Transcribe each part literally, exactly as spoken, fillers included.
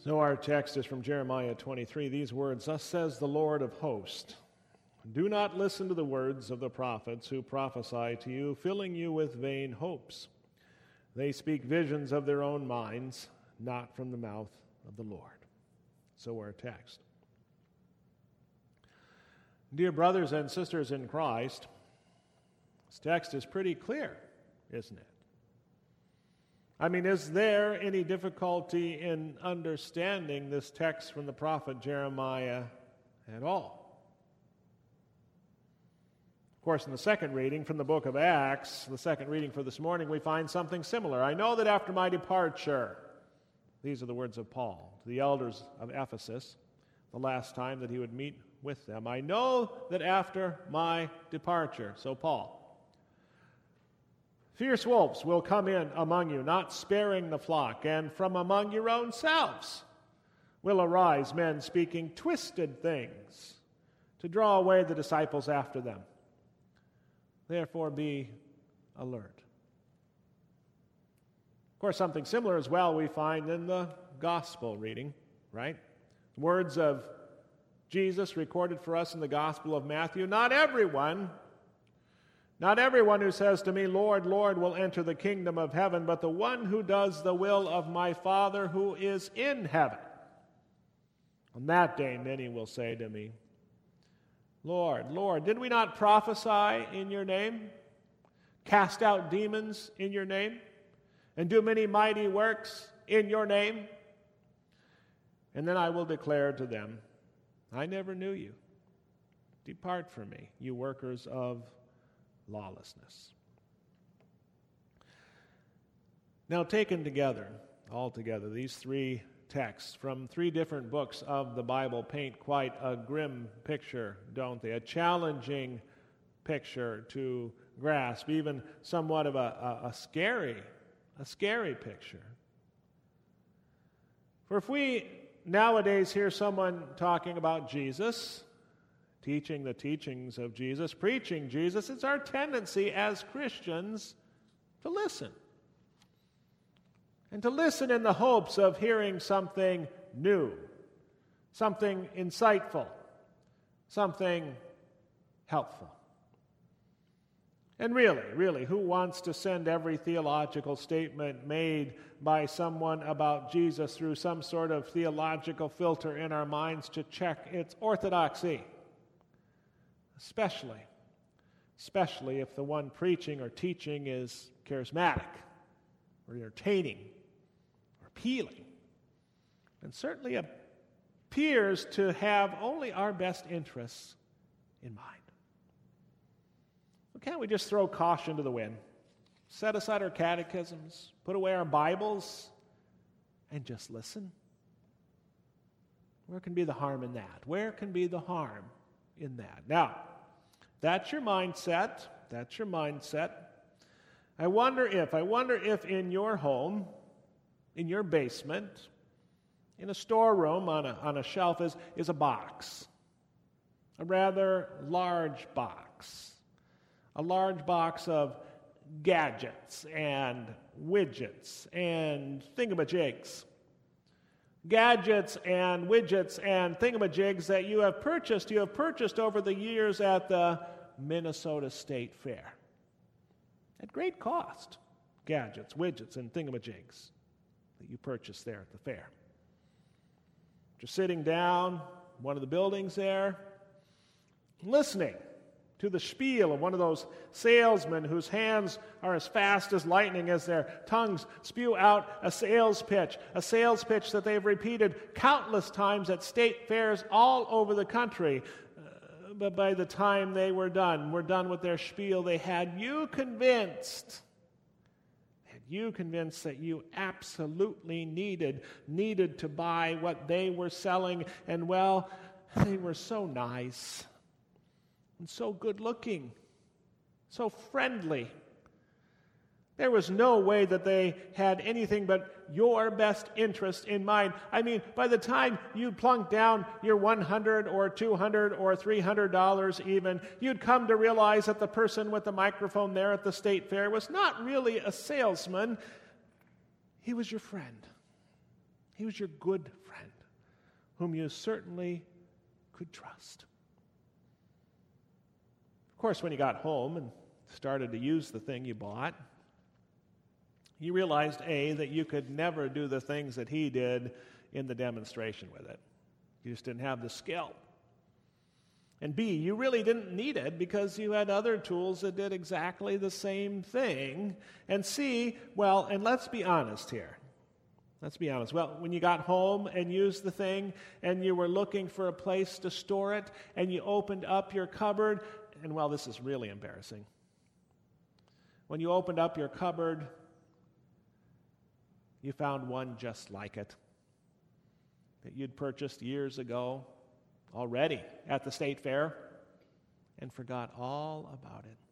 So our text is from Jeremiah twenty-three. These words, "Thus says the Lord of hosts, do not listen to the words of the prophets who prophesy to you, filling you with vain hopes. They speak visions of their own minds, not from the mouth of the Lord." So our text. Dear brothers and sisters in Christ, this text is pretty clear, isn't it? I mean, is there any difficulty in understanding this text from the prophet Jeremiah at all? Of course, in the second reading from the book of Acts, the second reading for this morning, we find something similar. "I know that after my departure," these are the words of Paul to the elders of Ephesus, the last time that he would meet with them. "I know that after my departure," so Paul, "fierce wolves will come in among you, not sparing the flock, and from among your own selves will arise men speaking twisted things to draw away the disciples after them. Therefore be alert." Of course, something similar as well we find in the gospel reading, right? Words of Jesus recorded for us in the Gospel of Matthew, "Not everyone Not everyone who says to me, 'Lord, Lord,' will enter the kingdom of heaven, but the one who does the will of my Father who is in heaven. On that day many will say to me, 'Lord, Lord, did we not prophesy in your name, cast out demons in your name, and do many mighty works in your name?' And then I will declare to them, 'I never knew you. Depart from me, you workers of lawlessness.'" Now, taken together, all together, these three texts from three different books of the Bible paint quite a grim picture, don't they? A challenging picture to grasp, even somewhat of a, a, a scary, a scary picture. For if we nowadays hear someone talking about Jesus, teaching the teachings of Jesus, preaching Jesus, it's our tendency as Christians to listen. And to listen in the hopes of hearing something new, something insightful, something helpful. And really, really, who wants to send every theological statement made by someone about Jesus through some sort of theological filter in our minds to check its orthodoxy? Especially, especially if the one preaching or teaching is charismatic or entertaining or appealing, and certainly appears to have only our best interests in mind. Well, can't we just throw caution to the wind, set aside our catechisms, put away our Bibles, and just listen? Where can be the harm in that? Where can be the harm in that? Now, that's your mindset. That's your mindset. I wonder if, I wonder if in your home, in your basement, in a storeroom on a, on a shelf is, is a box. A rather large box. A large box of gadgets and widgets and thingamajigs. Gadgets and widgets and thingamajigs that you have purchased, you have purchased over the years at the Minnesota State Fair. At great cost. Gadgets, widgets, and thingamajigs that you purchased there at the fair. Just sitting down in one of the buildings there, listening to the spiel of one of those salesmen whose hands are as fast as lightning as their tongues spew out a sales pitch, a sales pitch that they've repeated countless times at state fairs all over the country. Uh, but by the time they were done, were done with their spiel, they had you convinced, had you convinced that you absolutely needed, needed to buy what they were selling, and well, they were so nice. And so good-looking, so friendly. There was no way that they had anything but your best interest in mind. I mean, by the time you plunked down your one hundred dollars or two hundred dollars or three hundred dollars even, you'd come to realize that the person with the microphone there at the state fair was not really a salesman. He was your friend. He He was your good friend, whom you certainly could trust. Of course, when you got home and started to use the thing you bought, you realized, A, that you could never do the things that he did in the demonstration with it. You just didn't have the skill. And B, you really didn't need it because you had other tools that did exactly the same thing. And C, well, and let's be honest here. Let's be honest. Well, when you got home and used the thing and you were looking for a place to store it and you opened up your cupboard, and well, this is really embarrassing. When you opened up your cupboard, you found one just like it that you'd purchased years ago already at the state fair and forgot all about it.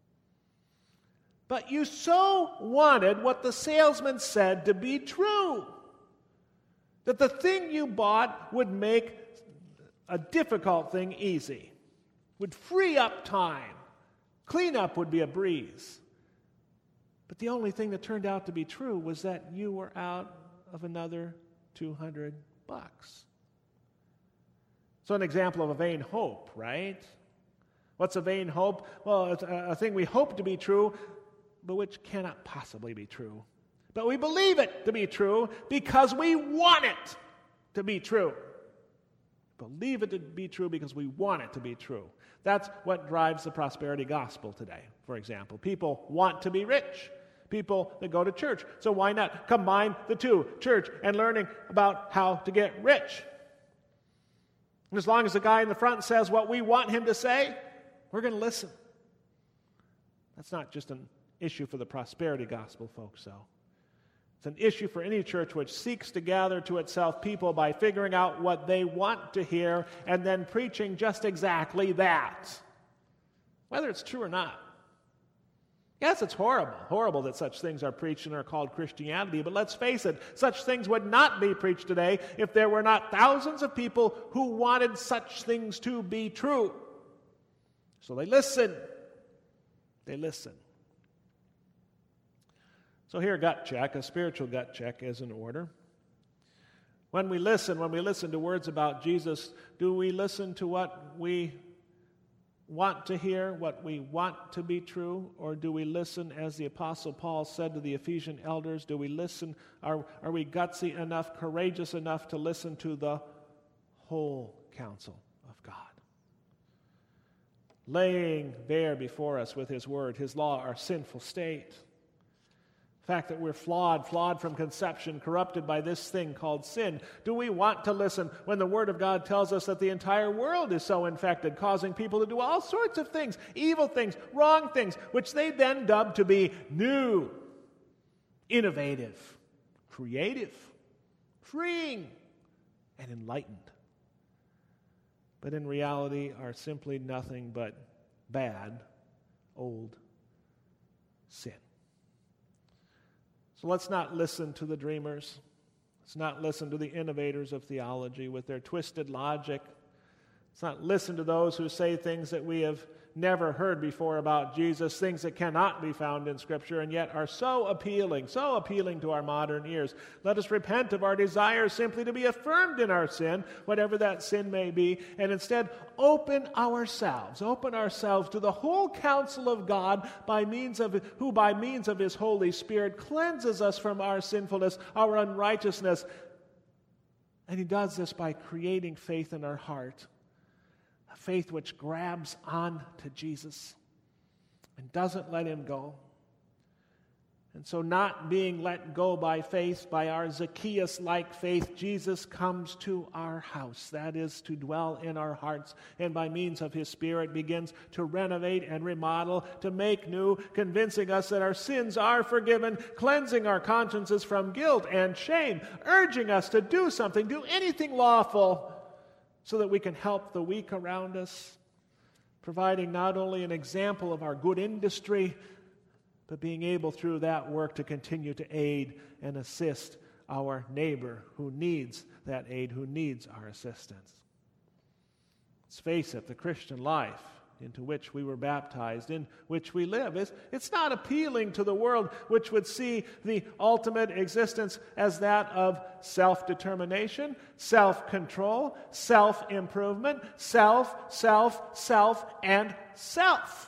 But you so wanted what the salesman said to be true, that the thing you bought would make a difficult thing easy, would free up time. Cleanup would be a breeze. But the only thing that turned out to be true was that you were out of another two hundred bucks. So an example of a vain hope, right? What's a vain hope? Well, it's a, a thing we hope to be true, but which cannot possibly be true. But we believe it to be true because we want it to be true. Believe it to be true because we want it to be true. That's what drives the prosperity gospel today, for example. People want to be rich. People that go to church. So why not combine the two, church and learning about how to get rich? And as long as the guy in the front says what we want him to say, we're going to listen. That's not just an issue for the prosperity gospel, folks, though. It's an issue for any church which seeks to gather to itself people by figuring out what they want to hear and then preaching just exactly that, whether it's true or not. Yes, it's horrible, horrible that such things are preached and are called Christianity, but let's face it, such things would not be preached today if there were not thousands of people who wanted such things to be true. So they listen. They listen. So here, gut check, a spiritual gut check is in order. When we listen, when we listen to words about Jesus, do we listen to what we want to hear, what we want to be true, or do we listen, as the Apostle Paul said to the Ephesian elders, do we listen, are, are we gutsy enough, courageous enough to listen to the whole counsel of God? Laying bare before us with His Word, His law, our sinful state. The fact that we're flawed, flawed from conception, corrupted by this thing called sin. Do we want to listen when the Word of God tells us that the entire world is so infected, causing people to do all sorts of things, evil things, wrong things, which they then dub to be new, innovative, creative, freeing, and enlightened, but in reality are simply nothing but bad, old sin. So let's not listen to the dreamers. Let's not listen to the innovators of theology with their twisted logic. Let's not listen to those who say things that we have never heard before about Jesus, things that cannot be found in Scripture and yet are so appealing, so appealing to our modern ears. Let us repent of our desire simply to be affirmed in our sin, whatever that sin may be, and instead open ourselves, open ourselves to the whole counsel of God by means of who by means of His Holy Spirit cleanses us from our sinfulness, our unrighteousness. And He does this by creating faith in our heart. A faith which grabs on to Jesus and doesn't let Him go. And so, not being let go by faith, by our Zacchaeus-like faith, Jesus comes to our house. That is, to dwell in our hearts, and by means of His Spirit begins to renovate and remodel, to make new, convincing us that our sins are forgiven, cleansing our consciences from guilt and shame, urging us to do something, do anything lawful, so that we can help the weak around us, providing not only an example of our good industry, but being able through that work to continue to aid and assist our neighbor who needs that aid, who needs our assistance. Let's face it, the Christian life into which we were baptized, in which we live. It's, it's not appealing to the world, which would see the ultimate existence as that of self-determination, self-control, self-improvement, self, self, self, and self.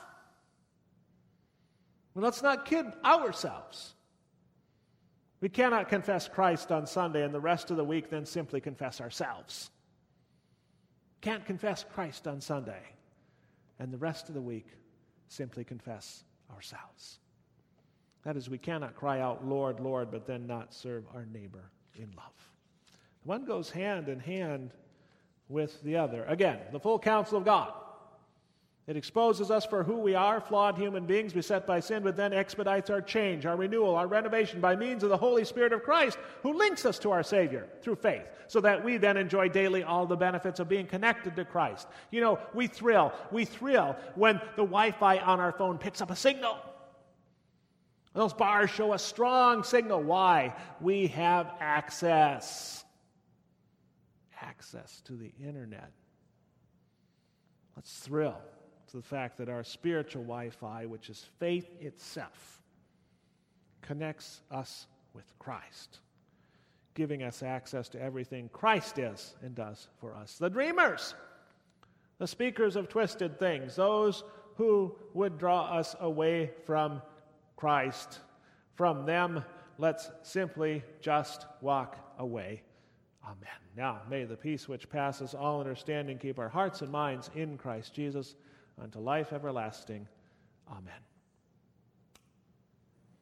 Well, let's not kid ourselves. We cannot confess Christ on Sunday and the rest of the week then simply confess ourselves. Can't confess Christ on Sunday and the rest of the week simply confess ourselves. That is, we cannot cry out, Lord, Lord, but then not serve our neighbor in love. One goes hand in hand with the other. Again, the full counsel of God. It exposes us for who we are, flawed human beings beset by sin, but then expedites our change, our renewal, our renovation by means of the Holy Spirit of Christ, who links us to our Savior through faith, so that we then enjoy daily all the benefits of being connected to Christ. You know, we thrill, we thrill when the Wi-Fi on our phone picks up a signal. Those bars show a strong signal. Why? We have access. Access to the internet. Let's thrill to the fact that our spiritual Wi-Fi, which is faith itself, connects us with Christ, giving us access to everything Christ is and does for us. The dreamers, the speakers of twisted things, those who would draw us away from Christ, from them, let's simply just walk away. Amen. Now, may the peace which passes all understanding keep our hearts and minds in Christ Jesus unto life everlasting. Amen.